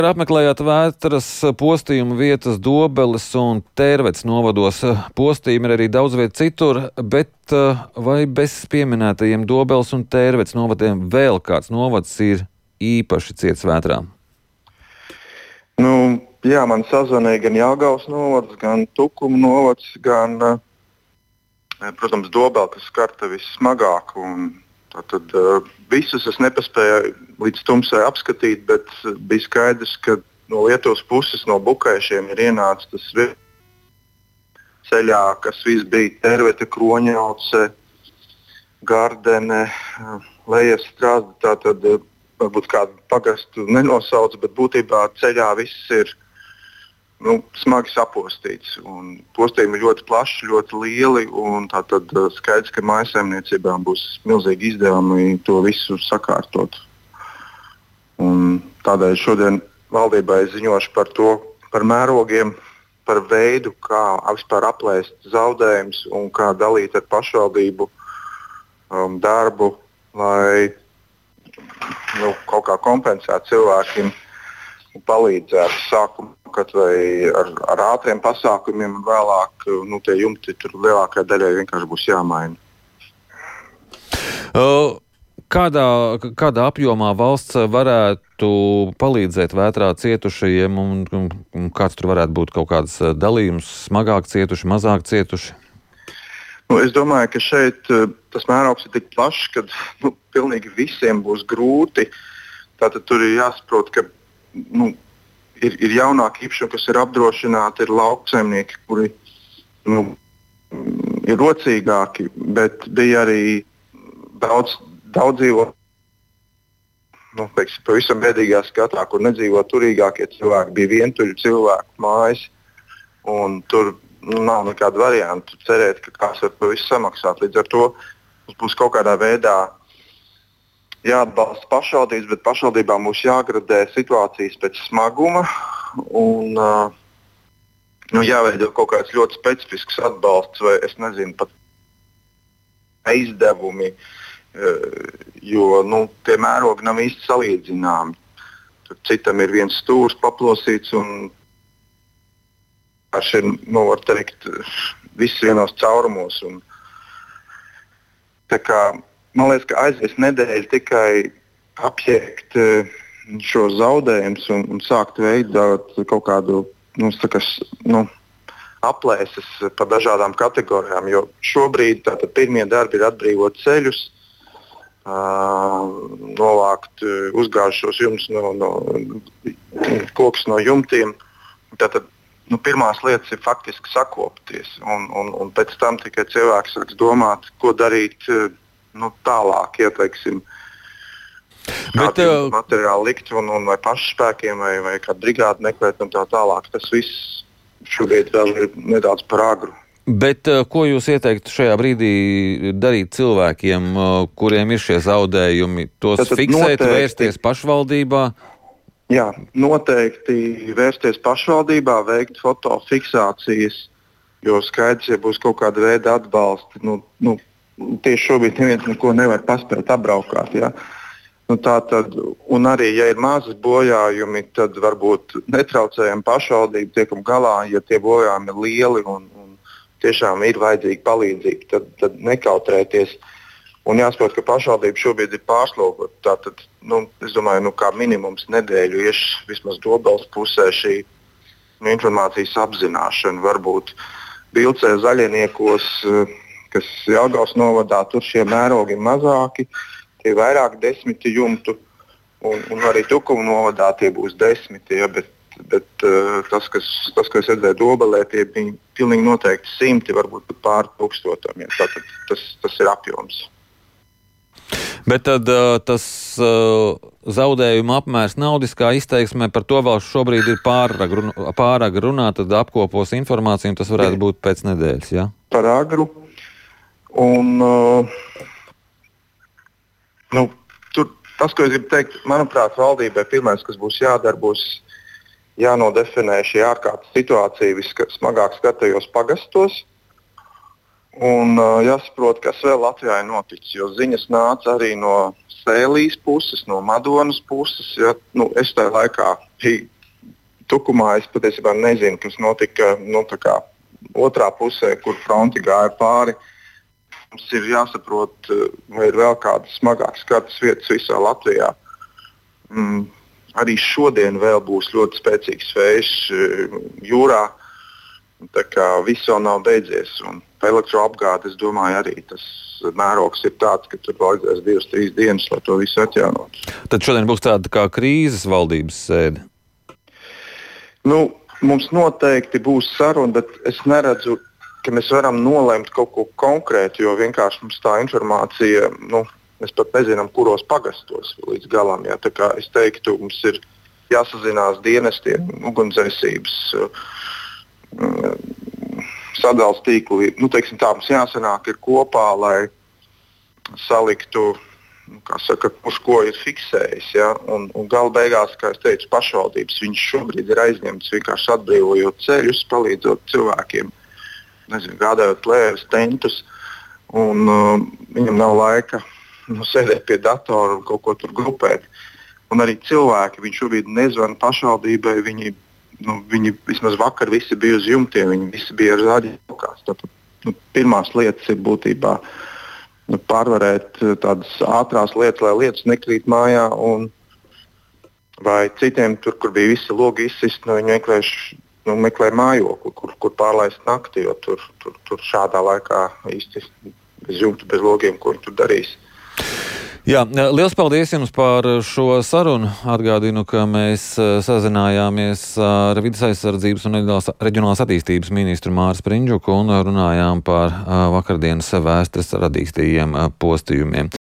Apmeklējāt Vētras postījumu vietas Dobeles un Tērvetes novados. Postījumi ir arī daudz viet citur, bet vai bez pieminētajiem Dobeles un Tērvetes novadiem vēl kāds novads ir īpaši ciets Vētrā? Jā, man sazvanīja gan Jelgavas novads, gan Tukuma novads, gan, protams, Dobele, kas skarta vissmagāk. Tātad visus es nepaspēju līdz tumsai apskatīt, bet bija skaidrs, ka no Lietuvas puses, no Bukaišiem ir ienācis tas ceļā, kas viss bija Tērvete, Kroņauce, Gardene, Lejas Strāzda. Tātad varbūt kādu pagastu nenosauc, bet būtībā ceļā viss ir smagi sapostīts. Postījumi ir ļoti plaši, ļoti lieli. Tātad skaidrs, ka mājsaimniecībām būs milzīgi izdevumi to visu sakārtot. Tādēļ šodien valdībai ziņošu par mērogiem, par veidu, kā vispār aplēst zaudējumus un kā dalīt ar pašvaldību darbu, lai kaut kā kompensētu cilvēkiem un palīdzētu sākumā. Vai ar ātriem pasākumiem, un vēlāk tie jumti tur lielākajai daļai vienkārši būs jāmaina. Kādā apjomā valsts varētu palīdzēt Vētrā cietušajiem, un kāds tur varētu būt kaut kāds dalījums, smagāk cietuši, mazāk cietuši? Es domāju, ka šeit tas mērogs ir tik plašs, ka pilnīgi visiem būs grūti. Tātad tur ir jāsaprot, ka ir jaunāki īpašumi, kas ir apdrošināti, ir lauksaimnieki, kuri ir rocīgāki, bet bija arī daudz dzīvo pavisam bēdīgā skatā, kur nedzīvo turīgākie cilvēki, bija vientuļi cilvēku mājas, un tur nav nekāda varianta cerēt, ka kāds var to visu samaksāt. Līdz ar to mums būs kaut kādā veidā jāatbalsta pašvaldības, bet pašvaldībām būs jāgradē situācijas pēc smaguma un jāveido kaut kāds ļoti specifisks atbalsts vai, es nezinu, pat izdevumi, jo tie mērogi nav īsti salīdzināmi. Tur citam ir viens stūrs paplosīts un var teikt, viss vienos caurumos. Man liekas, ka aizies nedēļa tikai apjēgt šo zaudējumus un sākt veidot kaut kādu aplēses par dažādām kategorijām. Jo šobrīd pirmie darbi ir atbrīvot ceļus, novākt uzgājušos kokus no jumtiem. Tātad pirmās lietas ir faktiski sakopties, un pēc tam tikai cilvēks sāks domāt, ko darīt tālāk, ieteiksim, kādu materiālu likt vai pašu spēkiem vai kādu brigādu meklēt un tā tālāk. Tas viss šobrīd vēl ir nedaudz par agru. Bet ko jūs ieteiktu šajā brīdī darīt cilvēkiem, kuriem ir šie zaudējumi? Tos fiksēt, vērsties pašvaldībā? Jā, noteikti vērsties pašvaldībā, veikt fotofiksācijas, jo skaidrs, ja būs kaut kāda veida atbalsti, tieši šobrīd neviens neko nevar paspēt apbraukāt. Ja? Tātad, un arī, ja ir mazas bojājumi, tad varbūt netraucējam pašvaldību, tiekam galā, ja tie bojājumi ir lieli un tiešām ir vajadzīga palīdzība, tad nekautrēties. Un jāsaprot, ka pašvaldība šobrīd ir pārslogota. Tātad, es domāju, kā minimums nedēļu vismaz Dobeles pusē šī informācijas apzināšana. Varbūt Bilcē, Zaļieniekos, kas Jelgavas novadā, tur šie mērogi ir mazāki, tie vairāk 10 jumtu, un arī Tukuma novadā tie būs 10, ja, bet tas, ko es redzēju Dobelē, tie bija pilnīgi noteikti 100, varbūt pār 1000. Ja. Tātad tas ir apjoms. Bet tad tas zaudējuma apmērs naudiskā izteiksmē, par to vēl šobrīd ir pārāk runāt, tad apkopos informāciju, un tas varētu būt pēc nedēļas, ja? Par agru. Un tas, ko es gribu teikt, manuprāt, valdībai pirmais, kas būs jādara, būs jānodefinē šī ārkārtas situācija vismagāk skartajos pagastos. Un jāsaprot, kas vēl Latvijā ir noticis, jo ziņas nāca arī no Sēlijas puses, no Madonas puses. Ja, es tajā laikā bija tukumā. Es patiesībā nezinu, kas notika otrā pusē, kur fronti gāja pāri. Mums ir jāsaprot, vai ir vēl kādas smagākas kartas vietas visā Latvijā. Arī šodien vēl būs ļoti spēcīgs vējš jūrā. Tā kā viss vēl nav beidzies. Un elektroapgāde, es domāju, arī tas mērogs ir tāds, ka tur vajadzēs 2-3 dienas, lai to visu atjaunotu. Tad šodien būs tāda kā krīzes valdības sēde. Mums noteikti būs saruna, bet es neredzu, ka mēs varam nolemt kaut ko konkrētu, jo vienkārši mums tā informācija, mēs pat nezinām, kuros pagastos līdz galam. Ja. Tā kā es teiktu, mums ir jāsazinās dienestiem, ugunsdzēsības sadales tīkli. Teiksim tā, mums jāsanāk ir kopā, lai saliktu, kurš ko ir fiksējis. Ja? Un gala beigās, kā es teicu, pašvaldības viņš šobrīd ir aizņemts vienkārši atbrīvojot ceļus, palīdzot cilvēkiem, gādājot plēves, tentus. Un, viņam nav laika sēdēt pie datora un kaut ko tur grupēt. Un arī cilvēki, viņi šobrīd nezvana pašvaldībai, viņi vismaz vakar visi bija uz jumtiem, viņi visi bija ar zaļiem rokās. Tātad pirmās lietas ir būtībā pārvarēt tādas ātrās lietas, lai lietas nekrīt mājā, un vai citiem tur, kur bija visi logi izsist, viņi meklē mājokli, kur pārlaist nakti, jo tur šādā laikā īsti bez jumta, bez logiem, ko viņi tur darīs. Jā, liels paldies jums par šo sarunu. Atgādinu, ka mēs sazinājāmies ar Vides aizsardzības un reģionālās attīstības ministru Māri Sprindžuku un runājām par vakardienas vēstures radītajiem postījumiem.